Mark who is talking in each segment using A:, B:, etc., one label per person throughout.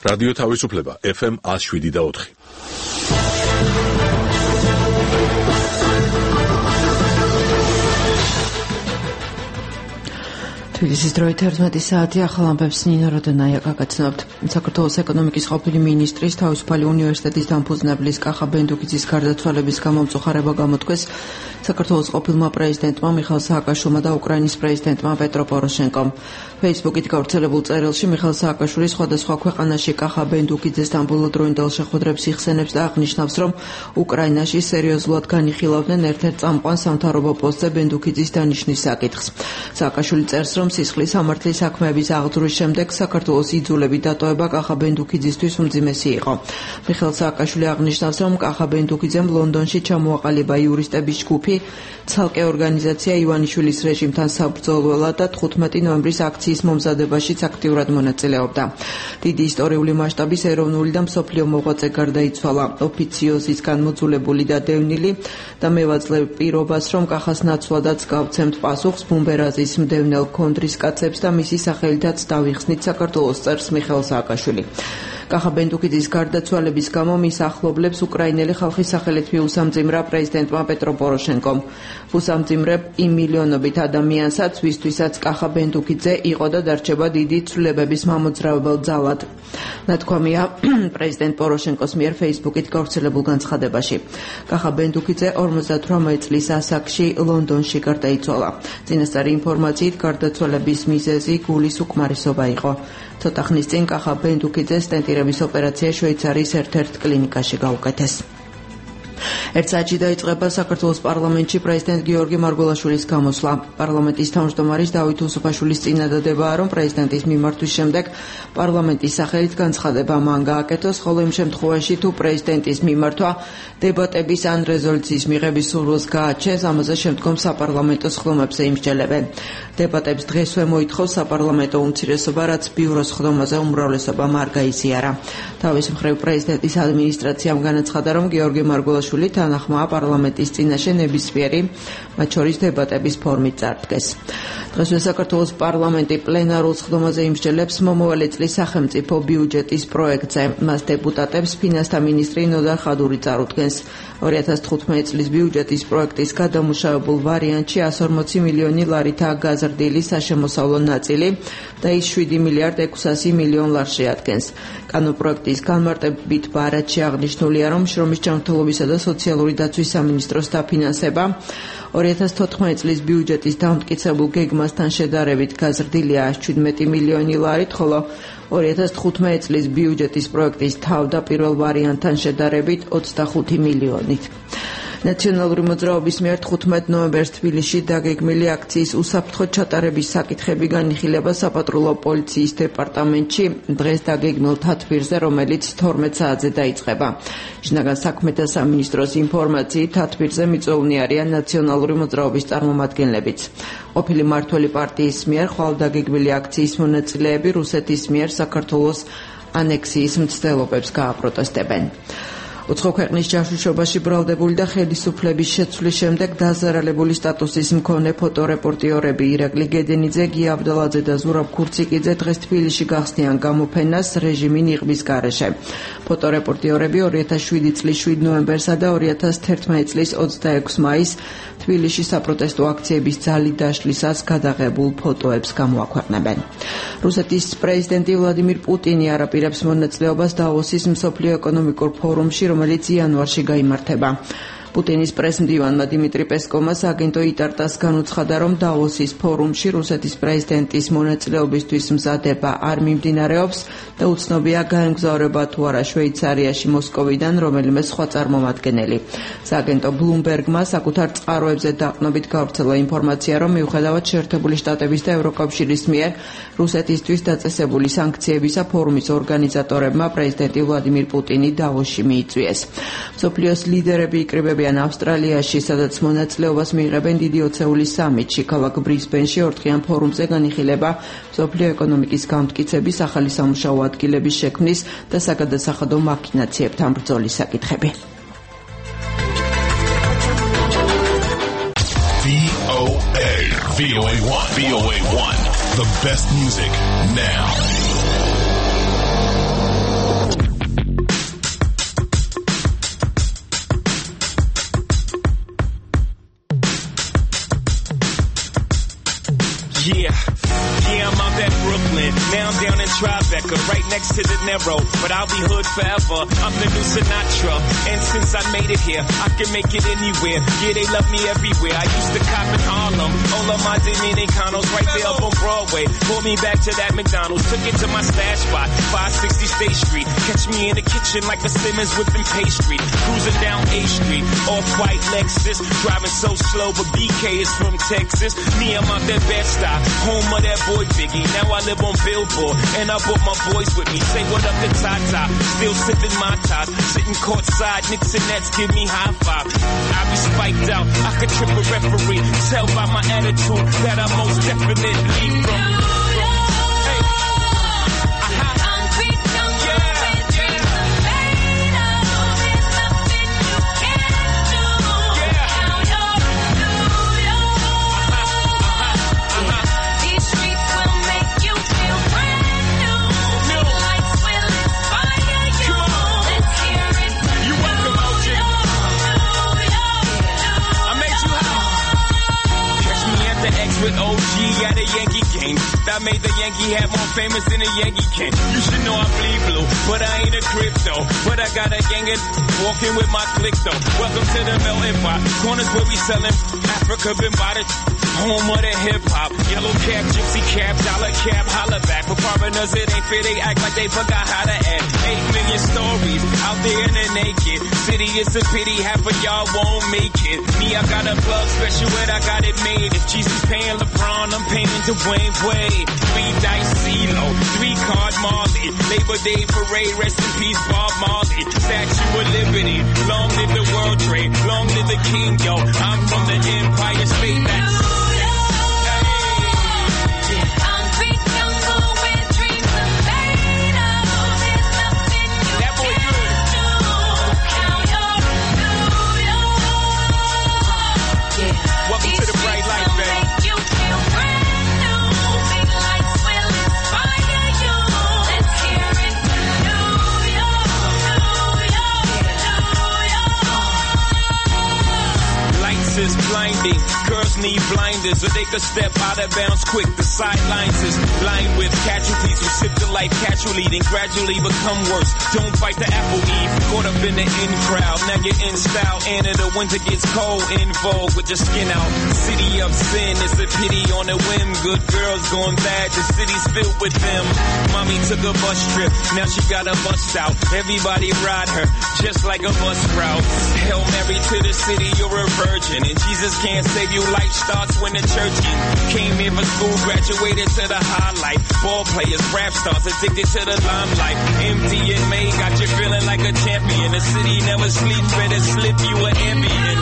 A: რადიო თავისუფლება FM 107.4.
B: თბილისის დროით 11 საათი ახალ ამბებს ნინო როდონაია გაგაცნობთ. საქართველოს ეკონომიკის ყოფილი მინისტრის თავისუფალი უნივერსიტეტის დამფუძნებლის კახა ბენდუქიძის გარდაცვალების გამო მწუხარება გამოთქვეს საქართველოს ყოფილმა პრეზიდენტმა მიხაილ სააკაშვილმა და უკრაინის პრეზიდენტმა პეტრო პოროშენკომ. Facebook-ით გავრცელებულ წერილში მიხაილ სააკაშვილი სხვადასხვა ქვეყანაში კახა ბენდუქიძეს დამბოლოდროინდელ შეხვედრებს იხსენებს და აღნიშნავს, რომ უკრაინაში სერიოზულად განიხილავდნენ ერთ-ერთ წამყვან სამთავრობო პოსტზე ბენდუქიძის დანიშნვის საკითხს. სააკაშვილი წერს, რომ სისხლის სამართლის საქმეების აღძვრის შემდეგ საქართველოს იძულებით დატოვება კახა ბენდუქიძისთვის უმძიმესი იყო. მიხაილ სააკაშვილი აღნიშნავს, რომ კახა ბენდუქიძემ ლონდონში ჩამოაყალიბა იურისტების ჯგუფი, ცალკე ორგანიზაცია ივანიშვილის რეჟიმთან საბრძოლველად და 15 ნოემბრის აქციის მომზადებაშიც აქტიურად მონაწილეობდა. დიდი ისტორიული მასშტაბის ეროვნული და მსოფლიო მოღვაწე გარდაიცვალა. ოფიციოზისგან მოძულებული და დევნილი და მევაძლევ პირობას, რომ კახას ნაცვლადაც გავცემთ პასუხს ბუმბერაზის მდევნელ კონდრის კაცებს და მისი სახელითაც დავიხსნით საქართველოს, წერს მიხაილ სააკაშვილი. კახა ბენდუქიძის გარდაცვალების გამო მის ახლობლებს უკრაინელი ხალხის სახელით მიუსამძიმრა პრეზიდენტმა პეტრო პოროშენკომ. უსამძიმრებ იმ მილიონობით ადამიანსაც, ვისთვისაც კახა ბენდუქიძე იყო და დარჩება დიდი ცვლილებების მამოძრავებელ ძალად. ნათქვამია პრეზიდენტ პოროშენკოს მიერ Facebook-ით გავრცელებულ განცხადებაში. კახა ბენდუქიძე 58 წლის ასაკში ლონდონში გარდაიცვალა. წინასწარი ინფორმაციით გარდაცვალების მიზეზი გულის უკმარისობა იყო. ცოტა ხნის წინ კახა ბენდუქიძეს სტენტირების ოპერაცია შვეიცარიის ერთ-ერთ კლინიკაში გაუკეთეს. ერთ საათში დაიწყება საქართველოს პარლამენტში პრეზიდენტ გიორგი მარგველაშვილის გამოსვლა. პარლამენტის თავმჯდომარის დავით უსუფაშვილის წინადადებაა, რომ პრეზიდენტის მიმართვის შემდეგ პარლამენტის სახელით განცხადება მან გააკეთოს, ხოლო იმ შემთხვევაში თუ პრეზიდენტის მიმართვა დებატების ან რეზოლუციის მიღების სურვილს გააჩენს, ამაზე შემდგომ საპარლამენტო სხდომებზე იმსჯელებენ. დებატებს დღესვე მოითხოვს საპარლამენტო უმცირესობა, რაც ბიუროს სხდომაზე უმრავლესობამ არ გაიზიარა. თავის მხრივ პრეზიდენტის ადმინისტრაციამ განაცხადა, რომ გიორგი მარგველაშვილი თანახმაა პარლამენტის წინაშე ნებისმიერი, მათ შორის დებატების ფორმით წარდგეს. დღესვე საქართველოს პარლამენტი პლენარულ სხდომაზე იმსჯელებს მომავალი წლის სახელმწიფო ბიუჯეტის პროექტზე. მას დეპუტატებს ფინანსთა მინისტრი ნოდარ ხადური წარუდგენს. 2015 წლის ბიუჯეტის პროექტის გადამუშავებულ ვარიანტში 140 მილიონი ლარითაა გაზრდილი საშემოსავლო ნაწილი და ის 7 მილიარდ 600 მილიონ ლარს შეადგენს. კანონპროექტის განმარტებით ბარათში აღნიშნულია, რომ შრომის ჯანმრთელობისა და სოციალური დაცვის სამინისტროს დაფინანსება 2014 წლის ბიუჯეტის დამტკიცებულ გეგმასთან შედარებით გაზრდილია 17 მილიონი ლარით, ხოლო 2015 წლის ბიუჯეტის პროექტის თავდაპირველ ვარიანტთან შედარებით 25 მილიონით. ნაციონალური მოძრაობის მიერ 15 ნოემბერს თბილისში დაგეგმილი აქციის უსაფრთხო ჩატარების საკითხები განიხილება საპატრულო პოლიციის დეპარტამენტში დღეს დაგეგმილ თათბირზე, რომელიც 12 საათზე დაიწყება. შინაგან საქმეთა სამინისტროს ინფორმაციით თათბირზე მიწვეულნი არიან ნაციონალური მოძრაობის წარმომადგენლებიც. ყოფილი მმართველი პარტიის მიერ ხვალ დაგეგმილი აქციის მონაწილეები რუსეთის მიერ საქართველოს ანექსიის მცდელობებს გააპროტესტებენ. უცხო ქვეყნის ჯაშუშობაში ბრალდებული და ხელისუფლების შეცვლის შემდეგ დაზარალებული სტატუსის მქონე ფოტორეპორტიორები ირაკლი გედენიძე, გია აბდალაძე და ზურაბ ქურციკიძე დღეს თბილისში გახსნიან გამოფენას რეჟიმი ნიღბის გარეშე. ფოტორეპორტიორები 2007 წლის 7 ნოემბერსა და 2011 წლის 26 მაისს თბილისში საპროტესტო აქციების ძალით დაშლისას გადაღებულ ფოტოებს გამოაქვეყნებენ. რუსეთის პრეზიდენტი ვლადიმირ პუტინი არაპირებს მონაწილეობას დავოსის მსოფლიო ეკონომიკურ ფორუმში, რომელიც იანვარში გაიმართება. პუტინის პრესმდივანმა დიმიტრი პესკოვმა აგენტო იტარტას განუცხადა, რომ დავოსის ფორუმში რუსეთის პრეზიდენტის მონაწილეობისთვის მზადება არ მიმდინარეობს და უცნობია გაემგზავრება თუ არა შვეიცარიაში მოსკოვიდან რომელიმე სხვა წარმომადგენელი. სააგენტო ბლუმბერგმა საკუთარ წყაროებზე დაყრდნობით გავრცელა ინფორმაცია, რომ მიუხედავად შეერთებული შტატების და ევროკავშირის მიერ რუსეთისთვის დაწესებული სანქციებისა, ფორუმის ორგანიზატორებმა პრეზიდენტი ვლადიმირ პუტინი დავოსში მიიწვიეს. მსოფლიოს ლიდერები იკრიბებიან ავსტრალიაში, სადაც მონაწილეობას მიიღებენ დიდი ოცეულის სამიტში. ქალაქ ბრისბენში ორდღიან ფორუმზე განიხილება მსოფლიო ეკონომიკის გამტკიცების, ახალი სამუშაო ადგილების შექმნის და საგადასახადო მაქინაციებთან ბრძოლის საკითხები.
C: VOA1, the best music now. Yeah, I'm out at Brooklyn. Now I'm down in Tribeca, right next to the Narrow. But I'll be hood forever. I'm the new Sinatra. And since I made it here, I can make it anywhere. Yeah, they love me everywhere. I used to cop in Harlem. All of my Dominicanos right there up on Broadway. Pulled me back to that McDonald's. Took it to my stash spot, 560 State Street. Catch me in the kitchen like a Simmons whipping pastry. Cruising down A Street, off-white Lexus. Driving so slow, but BK is from Texas. Me, I'm out that Bed-Stuy, home of that boy Biggie. Now I live on Billboard, and I brought my boys with me. Say what up to Tata, still sipping my top. Sitting courtside, Knicks and Nets give me high five. I be spiked out, I could trip a referee. Tell by my attitude that I most definitely from. With OG at a Yankee game. That made the Yankee hat more famous than a Yankee can. You should know I bleed blue, but I ain't a crypto. But I got a gang of walking with my click though. Welcome to the melting pot. Corners where we selling Africa been by the home of the hip hop. Yellow cap, gypsy cap, dollar cap, holla back. For foreigners it ain't fair, they act like they forgot how to act. 8 million stories out there in the naked city. It's a pity half of y'all won't make it. Me, I got a plug special and I got it made. If Jesus paying LeBron, I'm paying Dwayne Wade. 3 dice CeeLo, 3 card Marley. Labor Day parade, rest in peace Bob Marley. Statue of Liberty, long live the World Trade, long live the King, yo. I'm from the Empire State, that's blinding. Girls need blinders or they could step out of bounds quick. The sidelines is lined with casualties who sip the life casually, then gradually become worse. Don't fight the apple eve. Caught up in the in crowd. Now you're in style and in the winter gets cold. In vogue with your skin out. City of sin, it's a pity on a whim. Good girls going bad, the city's filled with them. Mommy took a bus trip, now she got a bust out. Everybody ride her, just like a bus route. Hail Mary to the city, you're a virgin. And Jesus can't save you, life starts when the church in. Came here for school, graduated to the highlight. Ball players, rap stars, addicted to the limelight. Empty and May got you feeling like a champion. The city never sleeps, better slip you an ambient.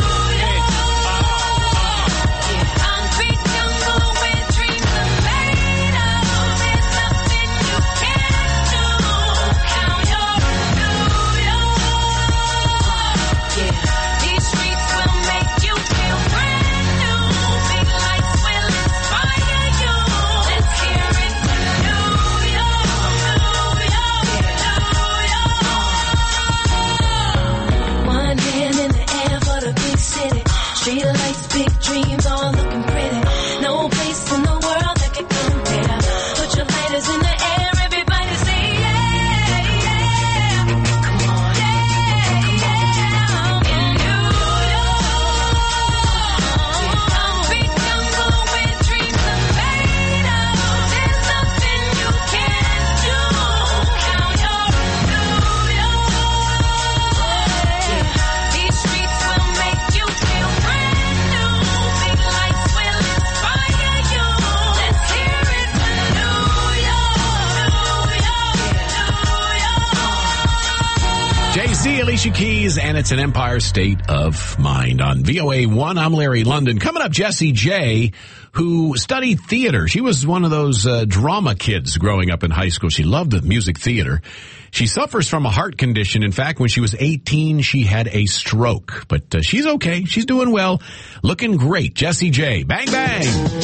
D: Alicia Keys, and it's an Empire State of Mind on VOA1. I'm Larry London. Coming up, Jessie J, who studied theater. She was one of those drama kids growing up in high school. She loved the music theater. She suffers from a heart condition. In fact, when she was 18, she had a stroke. But she's okay. She's doing well. Looking great. Jessie J. Bang, bang.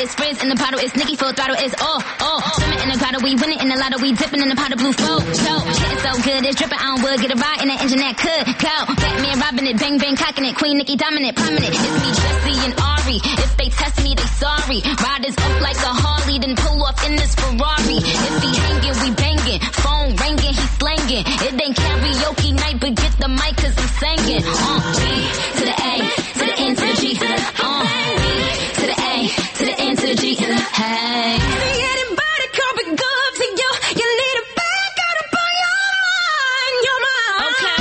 E: it's frizz in the bottle, it's Nicki full throttle, it's swimming in the grotto, we winning in the lotto, we dipping in the pot of blue flow. So, shit is so good, it's dripping, I don't would get a ride in the engine that could go. Batman robbing it, bang bang cocking it, Queen Nicki dominant, prominent. It's me, Jesse and Ari. If they test me, they sorry. Riders up like a Harley, then pull off in this Ferrari. If he hanging, we banging. Phone ringing, he slanging. It ain't karaoke night, but get the mic 'cause I'm singing. B to the A, to the N to the G. B to the A, to the N to the G. Hey. Anybody coming good to you? You need a back out up on your mind, your mind. Okay.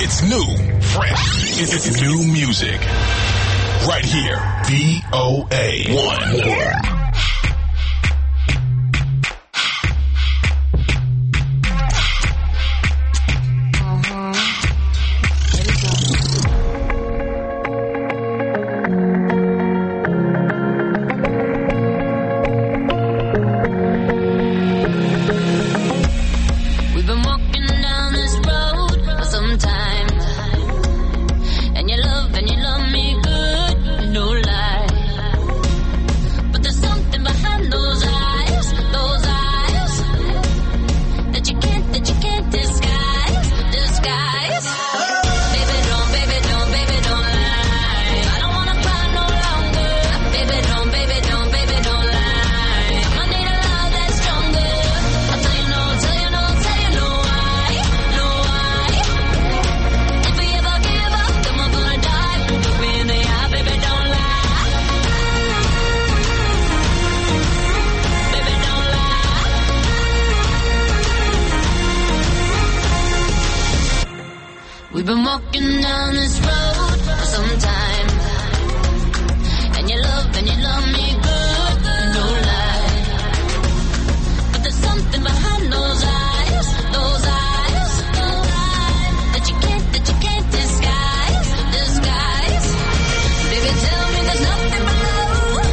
F: It's new, fresh. It's new music. Right here. VOA1.
G: We've been walking down this road for some time, and you love me good, no lie. But there's something behind those eyes, that you can't disguise. Baby, tell me there's nothing below.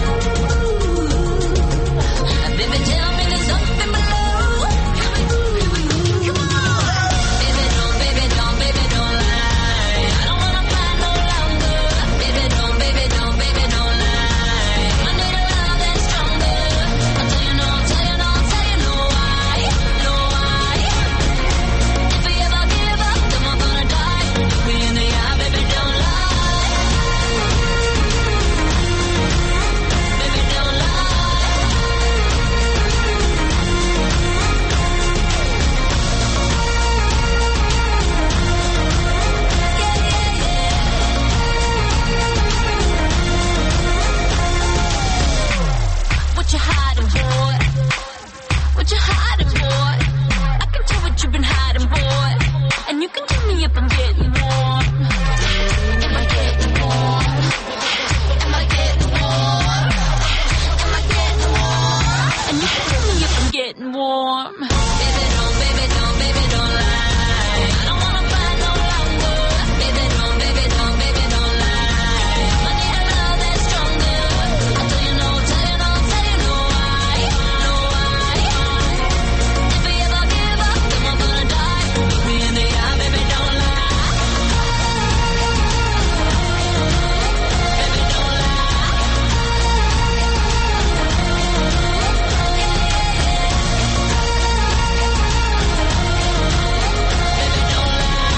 G: Baby, tell me there's nothing below. Come on. Baby, don't lie. I don't wanna fight no longer. Baby, don't lie. I need a love that's stronger. I'll tell you no why. If we ever give up, then we're gonna die. Look me in the eye, baby, don't lie. Baby, don't lie. What you hiding, boy? What you hiding, boy? I can tell what you've been hiding, boy. And you can tell me if I'm getting warm. Am I getting warm? Am I getting warm? Am I getting warm? And you can tell me if I'm getting warm. Baby, don't lie. I don't wanna fight no longer. Baby, don't lie. I need a love that's stronger. I'll tell you no why. If we ever give up, then we're gonna die. Look me in the eye, baby, don't lie. Baby, don't lie. Baby, don't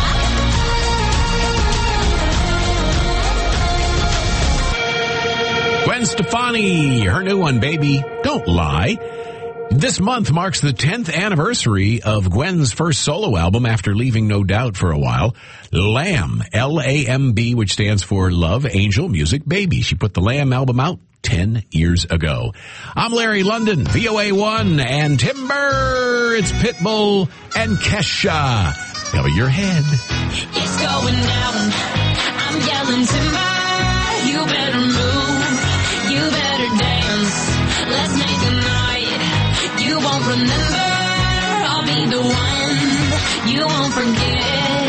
G: lie.
D: Gwen Stefani, her new one, Baby, Don't Lie. This month marks the 10th anniversary of Gwen's first solo album after leaving No Doubt for a while. Lamb, L-A-M-B, which stands for Love, Angel, Music, Baby. She put the Lamb album out 10 years ago. I'm Larry London, VOA1, and Timber. It's Pitbull and Kesha. Cover your head.
G: It's going down. I'm yelling timber. You better move. You better dance. Let's make a night. You won't remember. I'll be the one. You won't forget.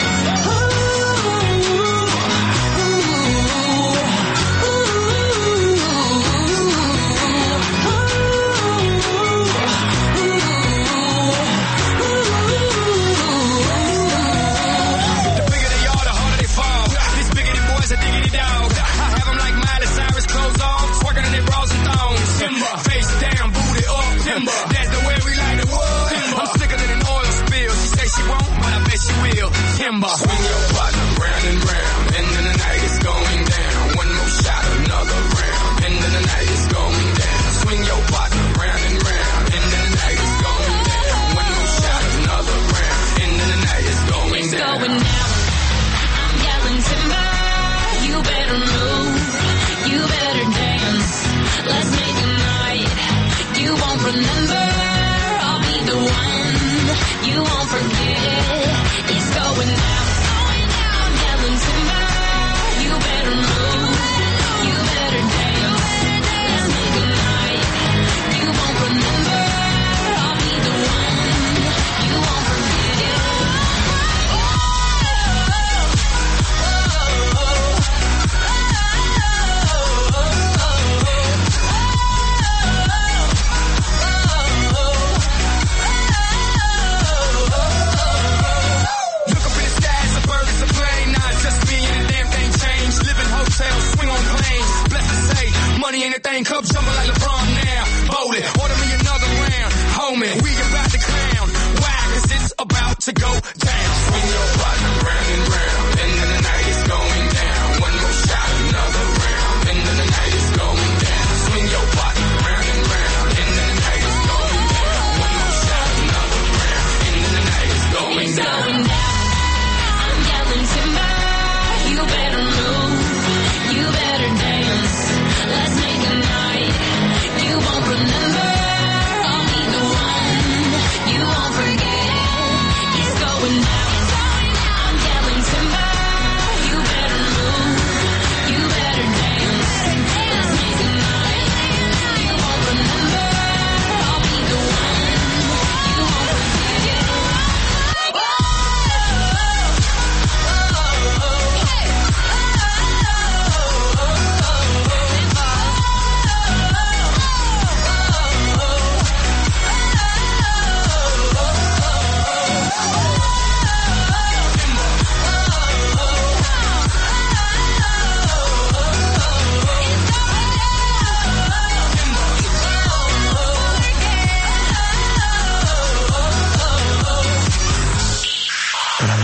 C: The bigger they are, the harder they fall. These biggity boys are diggity dog. I have them like Miley Cyrus, clothes off, twerking in their bras and thongs. Timber, face down, booty up. Timber, that's the way we like the wood. I'm sicker than an oil spill. She say she won't, but I bet she will. Timber, swing your partner round and round, and then the night is going down. One more shot, another round, and then the night is going down. Swing your partner round and round, and then the night is going down. One more shot, another round, and then the night is going
G: It's
C: down.
G: going down. I'm yelling timber. You better move. You better dance. Let's make a night. You won't remember. I'll be the one. You won't forget. It's going down.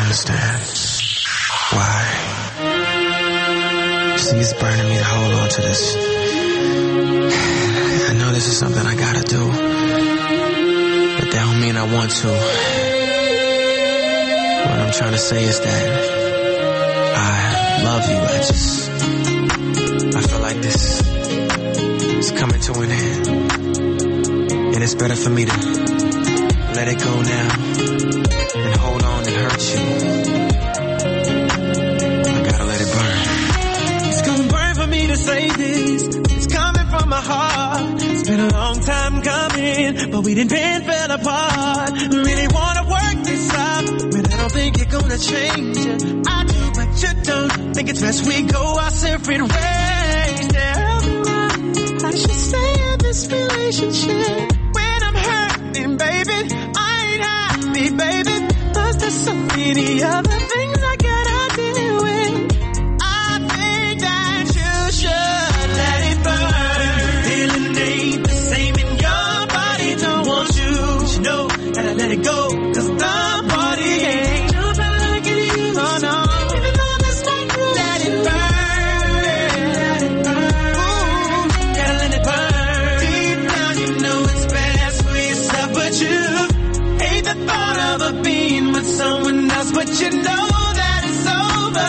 H: understand why. See, it's burning me to hold on to this. I know this is something I gotta do, but that don't mean I want to. What I'm trying to say is that I love you. I feel like this is coming to an end, and it's better for me to let it go now and hold on and hurt you. I gotta let it burn.
I: It's gonna burn for me to say this. It's coming from my heart. It's been a long time coming, but we didn't fell apart. Really wanna work this out, but I don't think you're gonna change it. I do, but you don't. Think it's best we go our separate ways. Tell me why I should stay in this relationship when I'm hurting, baby. I ain't happy, baby. Plus there's so many other things I gotta deal with. I think that you should let it burn. Feeling ain't the same in your body. Don't want you, but you know gotta let it go. Cause the body ain't jumping like it used to. Oh no, even though this might prove let it burn. Let it burn. Ooh, gotta let it burn. Deep down you know it's best for yourself, but you hate the thought of a being with someone else, but you know that it's over.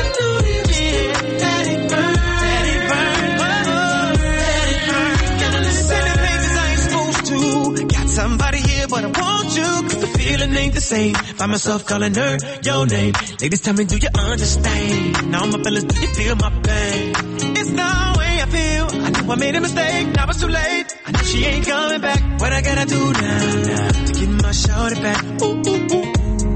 I: Yeah, let it burn. Let it burn. Let it burn. Gotta listen to things I ain't supposed to. Got somebody here, but I want you. Cause the feeling ain't the same. Find myself calling her your name. Ladies, tell me, do you understand? Now my fellas, do you feel my pain? It's the way I feel. I know I made a mistake, now it's too late. I know she ain't coming back. What I gotta do now to get my shorty back? Ooh, ooh, ooh, ooh.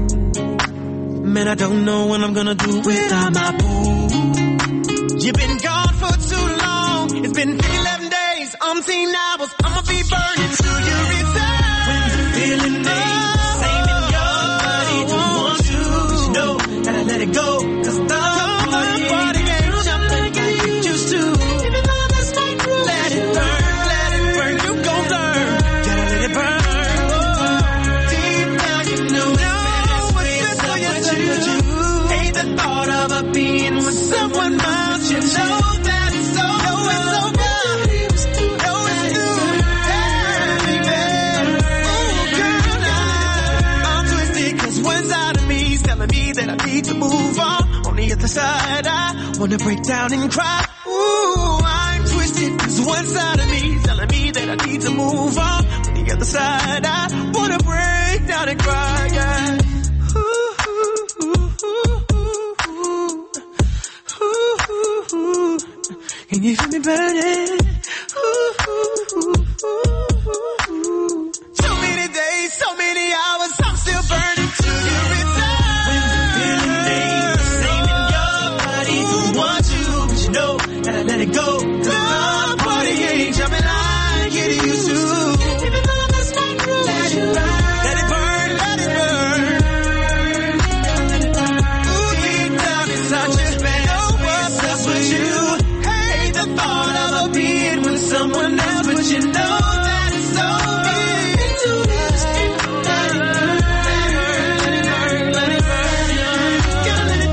I: Man, I don't know what I'm gonna do without my boo. You've been gone for too long. It's been 11 days, umpteen hours. I'ma be burning till you return. When the feeling ain't the same in your body, don't want you, but you know gotta let it go. Cause the body ain't jumping like it used to. Even though this might prove let it burn, you gon' learn. Gotta let it burn. Deep down you know it's best for yourself, but you hate the thought of a being with someone else. You know that it's over. Know it's through. Hey, baby. Ooh, girl, now I'm twisted 'cause one side of me is telling me that I need to move on. On the other side, I wanna break down and cry. Ooh, I'm twisted 'cause one side of me is telling me that I need to move on. On the other side, I wanna break down and cry. Yeah. Ooh, ooh, ooh, ooh, ooh, ooh, ooh. Can you feel me burning? Ooh, ooh, ooh, ooh, ooh. So many days, so many hours, I'm still burning till you return. When the feeling ain't the same in your body, don't want you, but you know gotta let it go. Cause the body ain't jumping like it used to. Even though this might prove let it burn. Let it burn, let it burn. Ooh, deep down inside you know what's up with you. Hate the thought of a being with someone else, but you know that it's over. Let it burn, let it burn, let it burn, gotta let it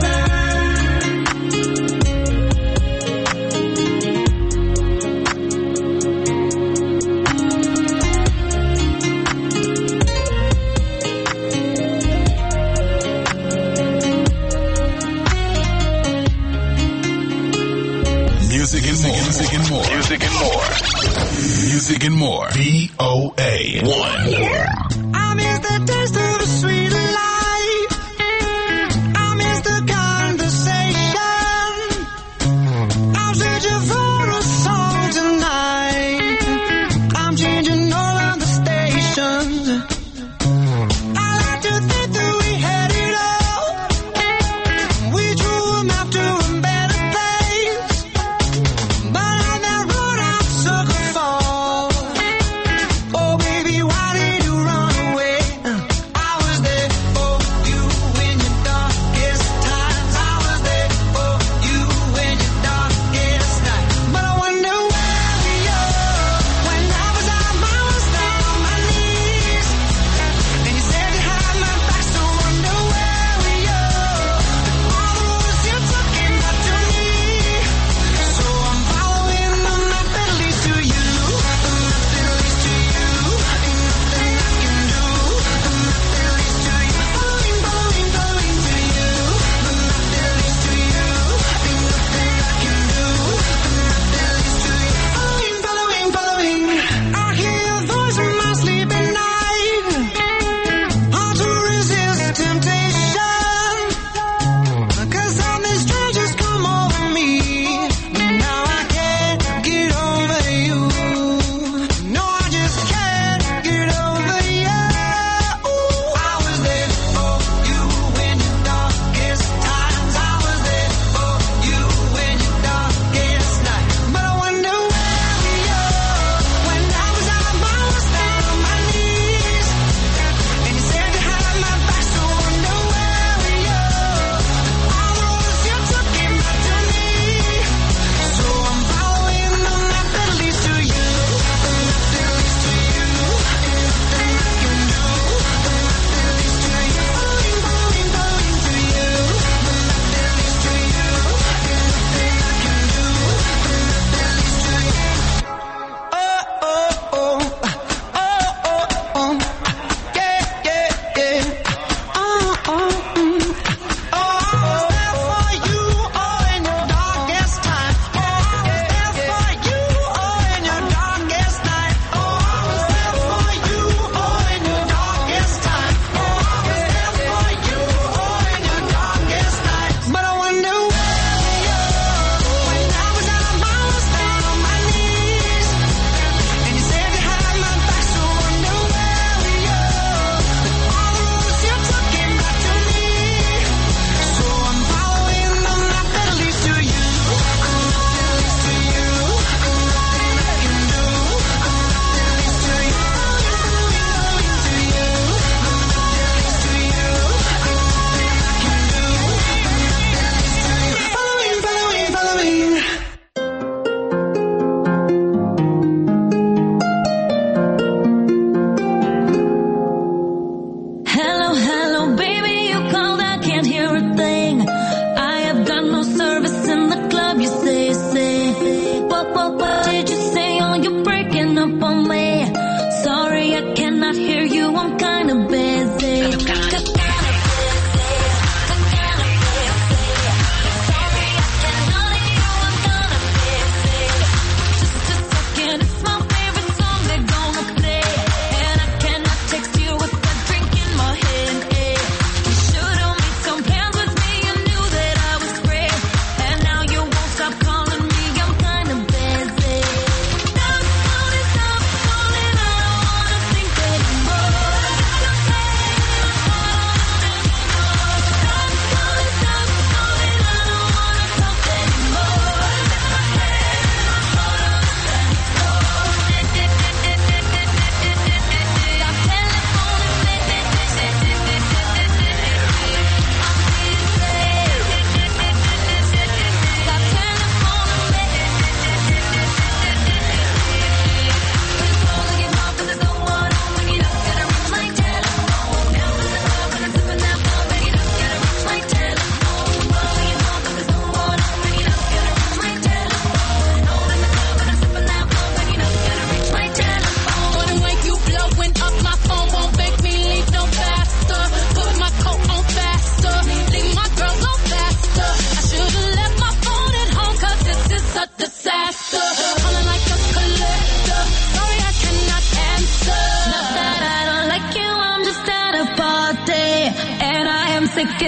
F: Music and more. Music and more. Music and more. Music and more. VOA 1.
I: I miss the taste of the sweet life. I miss the conversation. I'm searching for a song tonight. I'm changing all of the stations. I like to think that we had it all. We drew them after a better place. But on that road I took a fall. Oh baby, why did you run away? I was there for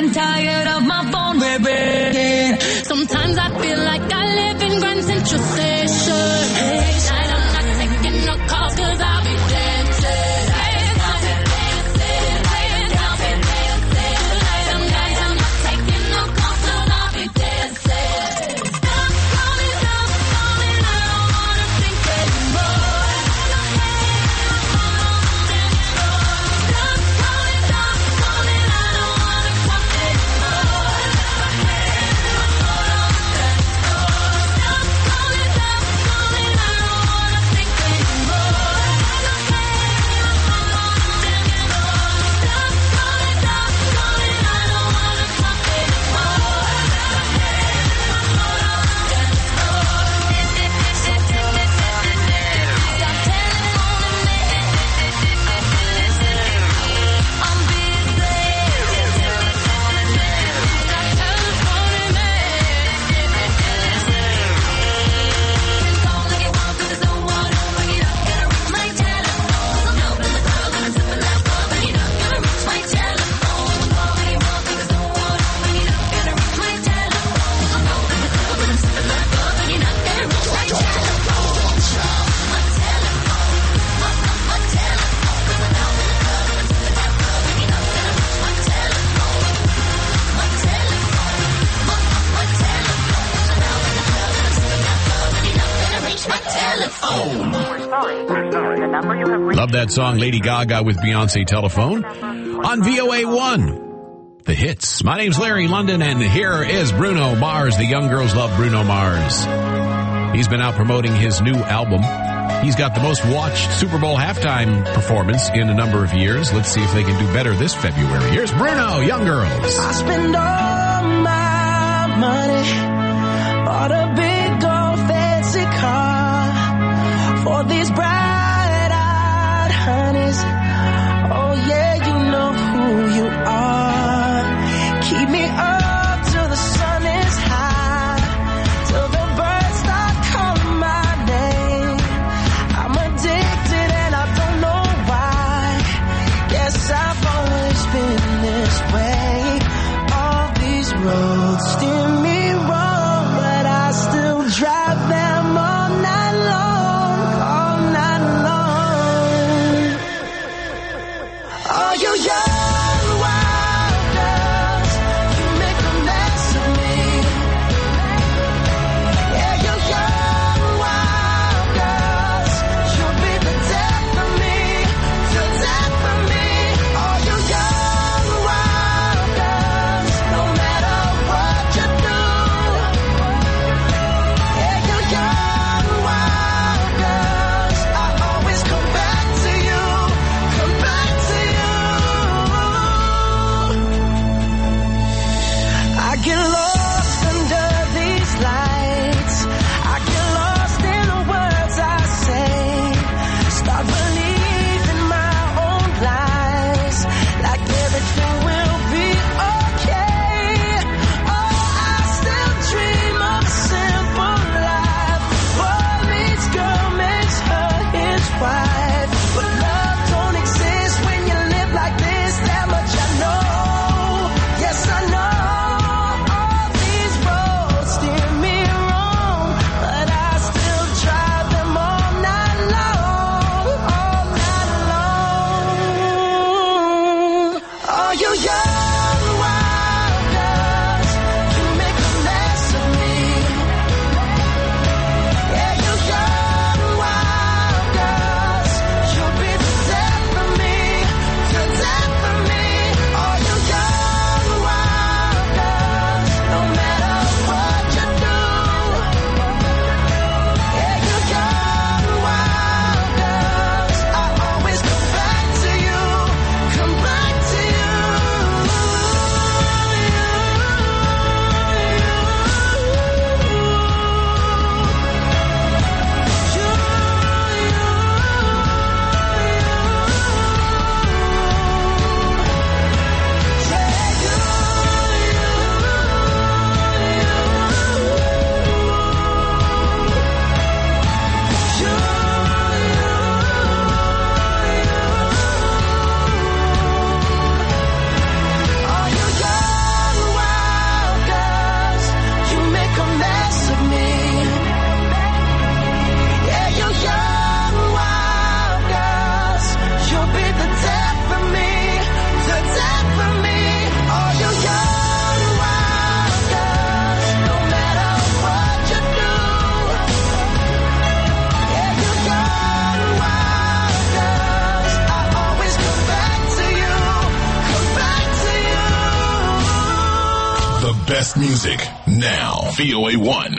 G: and tired of my phone ringing. Sometimes I feel like I live in Grand Central Station. Tonight I'm not taking no calls 'cause I'll be dancing.
D: Love that song, Lady Gaga with Beyonce Telephone on VOA1. The hits. My name's Larry London, and here is Bruno Mars. The young girls love Bruno Mars. He's been out promoting his new album. He's got the most watched Super Bowl halftime performance in a number of years. Let's see if they can do better this February. Here's Bruno, Young Girls.
I: I spend all my money, bought a big old fancy car for these bright-eyed honeys. Oh yeah, you know who you are. Keep me up till the sun is high, till the birds start calling my name. I'm addicted and I don't know why. Guess I've always been this way. All these roads steer me wrong, but I still drive them all night long, all night long. Oh, you young wild girls, you make a mess of me. Yeah, you young wild girls, you'll be the death of me, till death of me. Oh, you young wild girls, no matter what you do. Yeah, you young wild girls, I always come back to you, come back to you. I get lost under these lights, I get lost in the words I say, start believing my own lies, like everything will be okay. Oh, I still dream of a simple life. Boy meets girl, makes her his wife. But love don't exist when you live like this, that much I know. Yes, I know. All
F: The best music now. VOA1.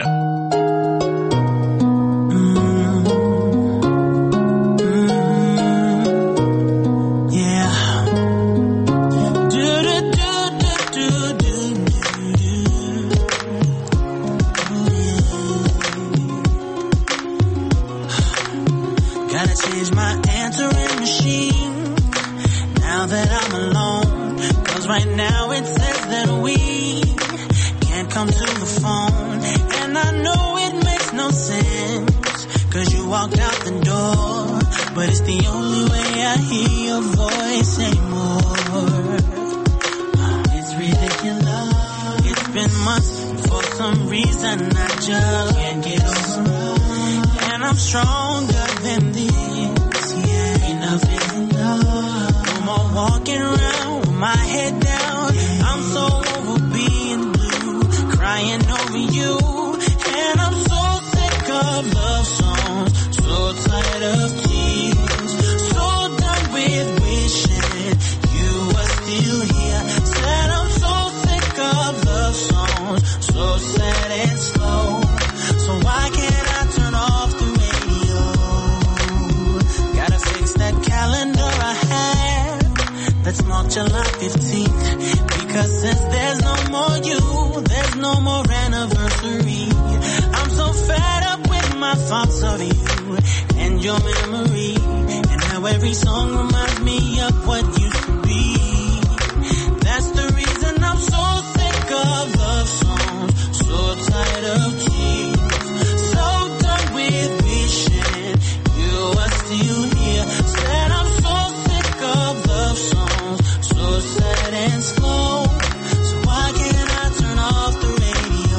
I: July 15th, because since there's no more you, there's no more anniversary. I'm so fed up with my thoughts of you and your memory, and how every song reminds me of what used to be. That's the reason I'm so sick of love songs, so tired of tears, so done with wishing you were still here. Said I'm so sick of love songs, so sad and slow. So why can't I turn off the radio?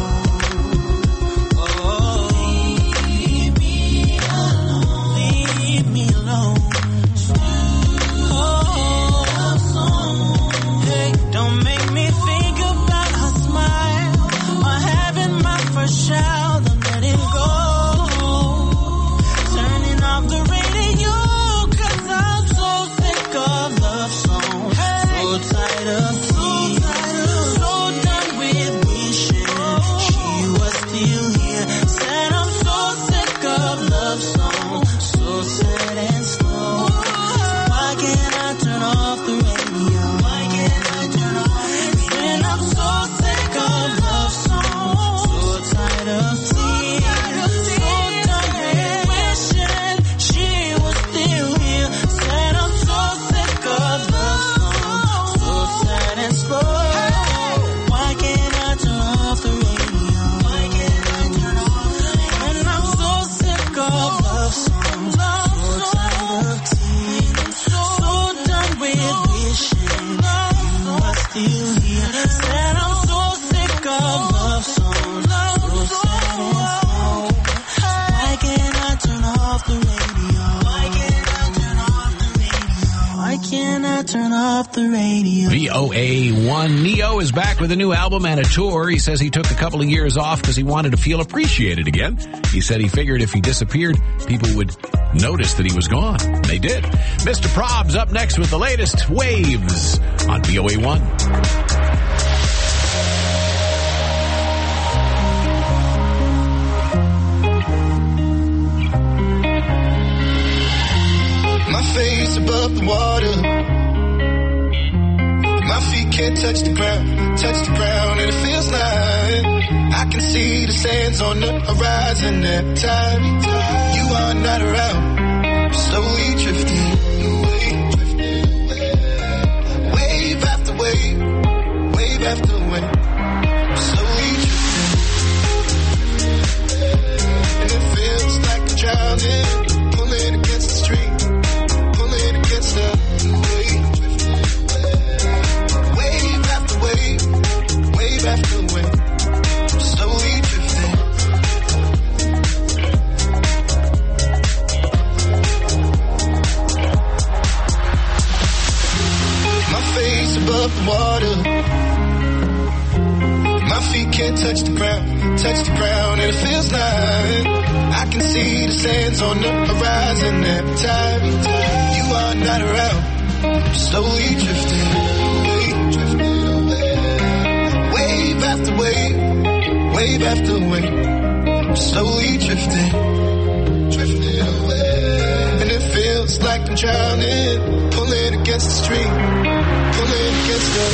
I: Oh, leave me alone. Leave me alone. Oh, love song. Hey, don't make me think about her smile or having my first child. I'm letting go. Turning off the radio, 'cause I'm so sick of love songs. So tired of tears, so done with wishing she was still here. Said I'm so sick of love songs, so sad and slow. So why can't I turn off the radio? Why can't I turn off the radio? When I'm so sick of love songs, so tired of tears, so done with wishing she was still here. Said I'm so sick of love songs, so sad and slow. Why can't I turn off the radio? Why can't I turn off the radio? And I'm so sick of love songs, so tired of tears, so done with wishing you were still here. Said I'm so sick of love songs, so sad and slow. Why can't I turn off the radio? Why can't I turn off the radio? Why can't I turn off the radio?
D: VOA1. Neo is back with a new album and a tour. He says he took a couple of years off because he wanted to feel appreciated again. He said he figured if he disappeared, people would notice that he was gone. And they did. Mr. Probs up next with the latest Waves on VOA1.
J: My face above the water. My feet can't touch the ground, and it feels like I can see the sands on the horizon every time you are not around. Slowly drifting away, wave after wave, wave after wave. Slowly drifting, and it feels like I'm drowning, pulling against the stream, pulling against the wave. Wave after wave, wave after wave, slowly drifting. My face above the water. My feet can't touch the ground, and it feels like I can see the sands on the horizon every time you are not around. Slowly drifting away, wave after wave, wave after wave, slowly drifting away. And it feels like I'm drowning, pulling against the stream, pulling against the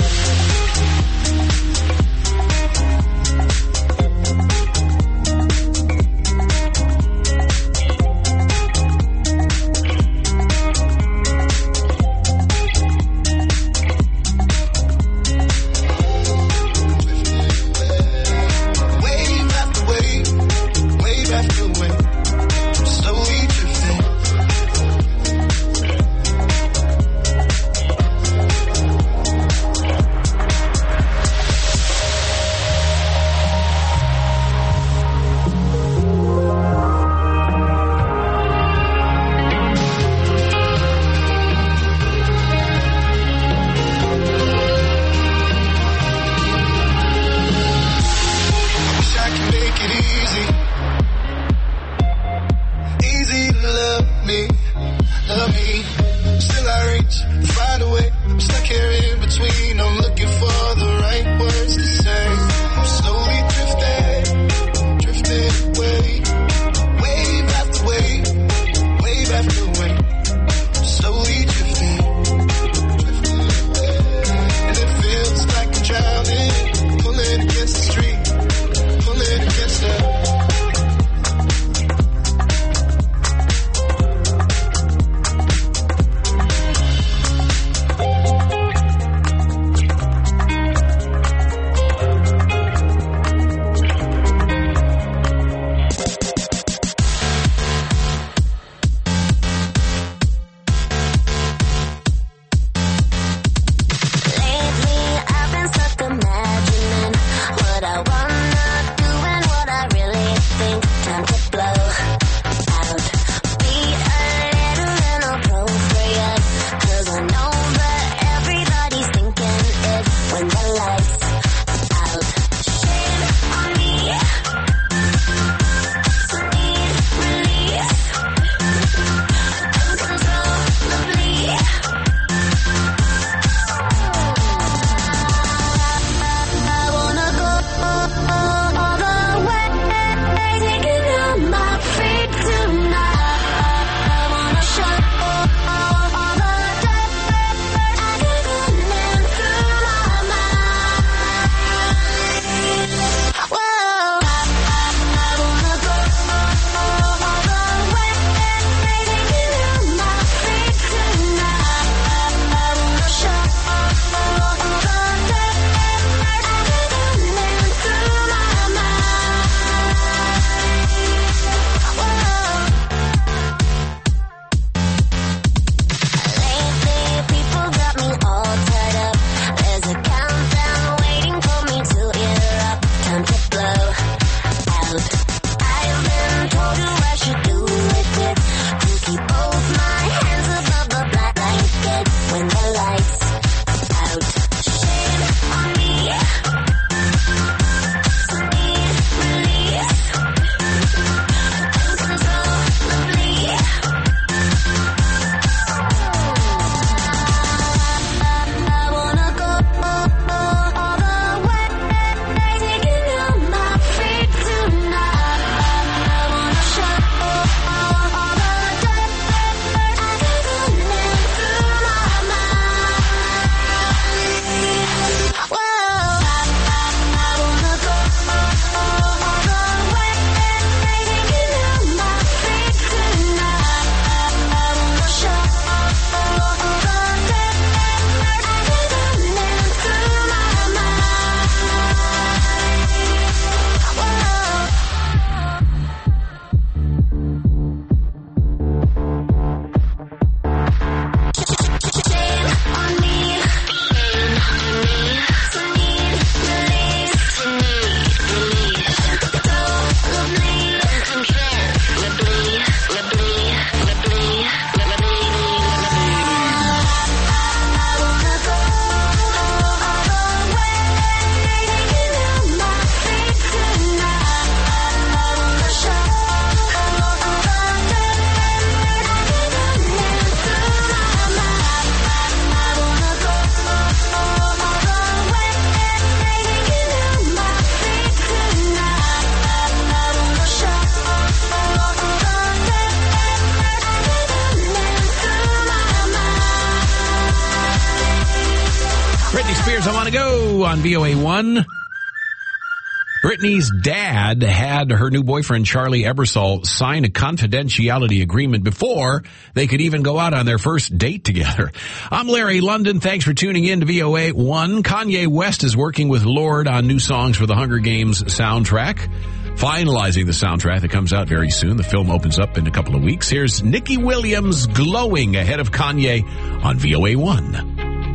D: Here's I Want to Go on VOA1. Britney's dad had her new boyfriend, Charlie Ebersol, sign a confidentiality agreement before they could even go out on their first date together. I'm Larry London. Thanks for tuning in to VOA1. Kanye West is working with Lorde on new songs for the Hunger Games soundtrack, finalizing the soundtrack that comes out very soon. The film opens up in a couple of weeks. Here's Nikki Williams glowing ahead of Kanye on VOA1.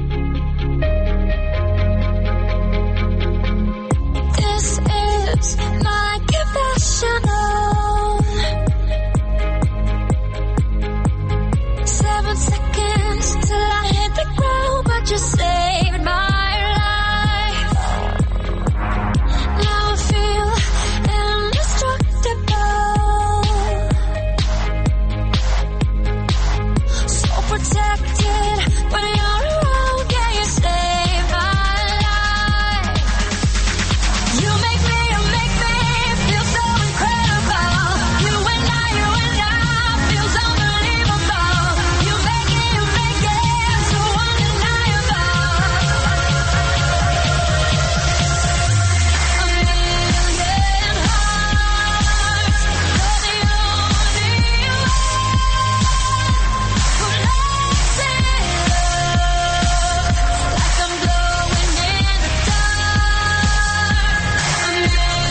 G: My confessional. 7 seconds till I hit the ground, but you saved my life. Now I feel indestructible, so protected when you're around. Yeah, you saved my life. You make me feel so incredible. You and I feels unbelievable. You make it so undeniable. A million hearts, you're the only one who lights it up like I'm glowing in the dark. A million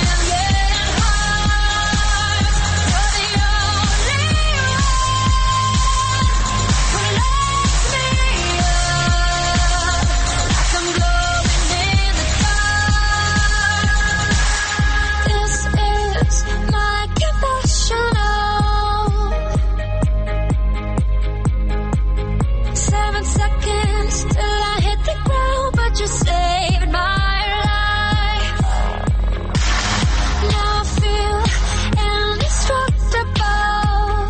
G: you saved my life. Now I feel indestructible,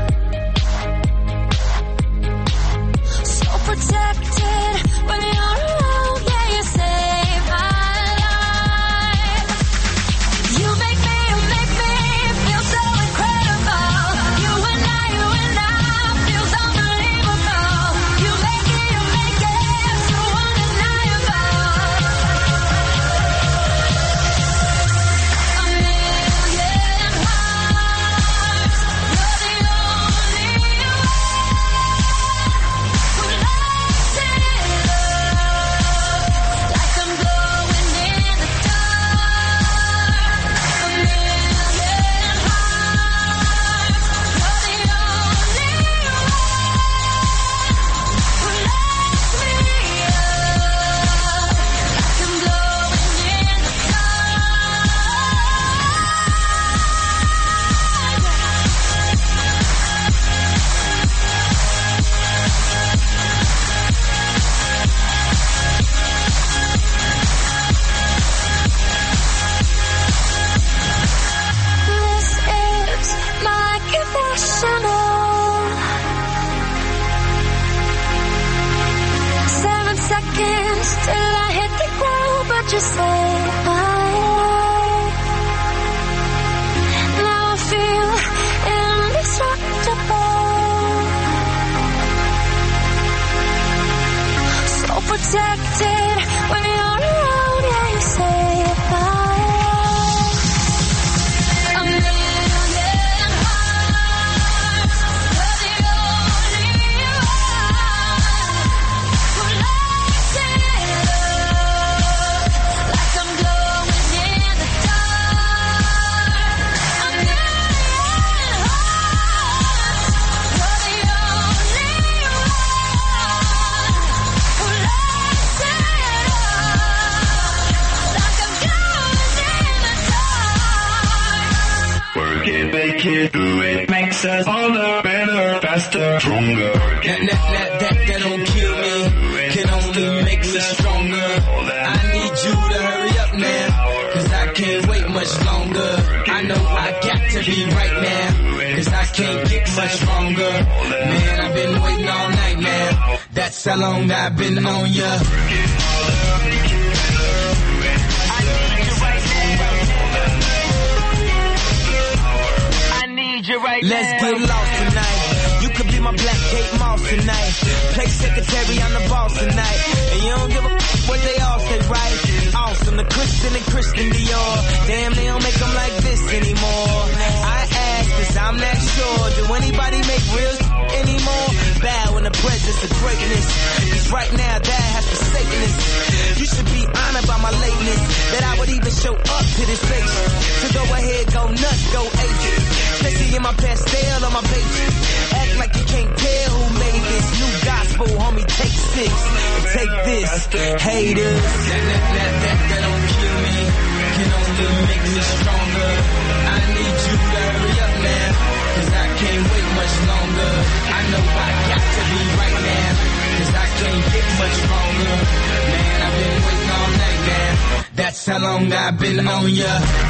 G: so protected when you're around. Yeah, you saved my life. You make me feel so incredible. You and I feels unbelievable. You make it so undeniable. A million hearts, you're the only one who lights it up like I'm glowing in the dark. A million hearts, you're the only one who lights me up like I'm glowing in the This is my confessional. 7 seconds till I hit the ground, but you saved my life. Now I feel indestructible, so protected when you're around. Yeah, you saved my life. A million hearts, you're the only one who lights it up like I'm glowing in the dark. A million hearts, you're the only one who lights it up like I'm glowing in the dark.
J: Work it, make it, do it. Makes us harder, better, faster, stronger.
H: That don't kill me, can only make me stronger. I need you to hurry up now, cause I can't wait much longer. I know I got to be right now, cause I can't get much stronger. Man, I've been waiting all night now, that's how long I've been on ya. Let's get lost tonight. You could be my
K: my black Kate Moss tonight. Play secretary, I'm the boss tonight. And you don't give a what they all say, right? Awesome, the Christian and Christian Dior. Damn, they don't make them like this anymore. I ask, cause I'm not sure. Do anybody make real anymore? Bow in the presence of greatness. Cause right now, that has forsaken us. You should be honored by my lateness. That I would even show up to this place. So go ahead, go nuts, go ape. Especially in my pastel on my page. Act like you can't tell who made this new gospel, homie. Take 6 and take this, haters. That don't kill me, can only make me stronger. I need you to hurry up now, cause I can't wait much longer. I know I got to be right now, cause I can't get much longer. Man, I've been waiting all night now. That's how long I've been on ya.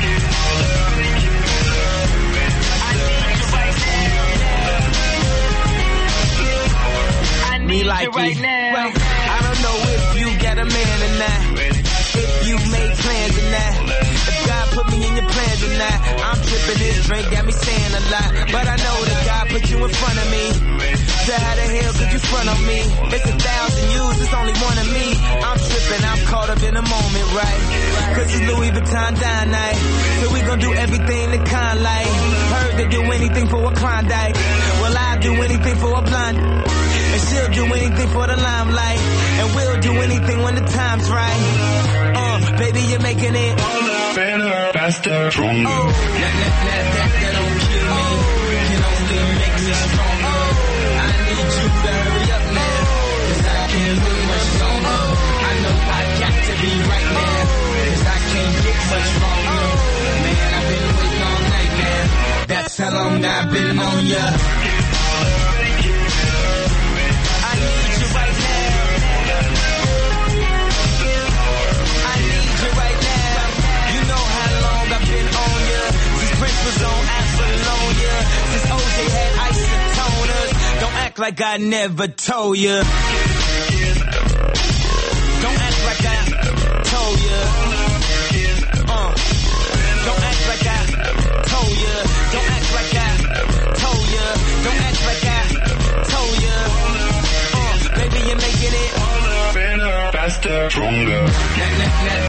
K: Me like right now. I don't know if you got a man or not, if you made plans or not, if God put me in your plans or not. I'm tripping, this drink got me saying a lot, but I know that God put you in front of me. So how the hell could you front on me? It's 1,000 yous, it's only one of me. I'm tripping, I'm caught up in the moment, right? Cause it's Louis Vuitton dine night, so we gon' do everything the kind like. Heard they do anything for a Klondike, well I'll do anything for a blonde. And she'll do anything for the limelight. And we'll do anything when the time's right. Baby, you're making it better, faster, stronger. That don't kill me, can only make me stronger. I need you to hurry up now, cause I can't wait much longer. I know I got to be right now, cause I can't get much longer. Man, I've been waiting all night now. That's how long I've been on ya. Was on Apollonia, since OJ had isotoners. Don't act like I never told ya. Don't act like I told ya. Don't act like I told ya. Don't act like I told ya. Don't act like I told ya. Baby, you're making it better, faster, stronger.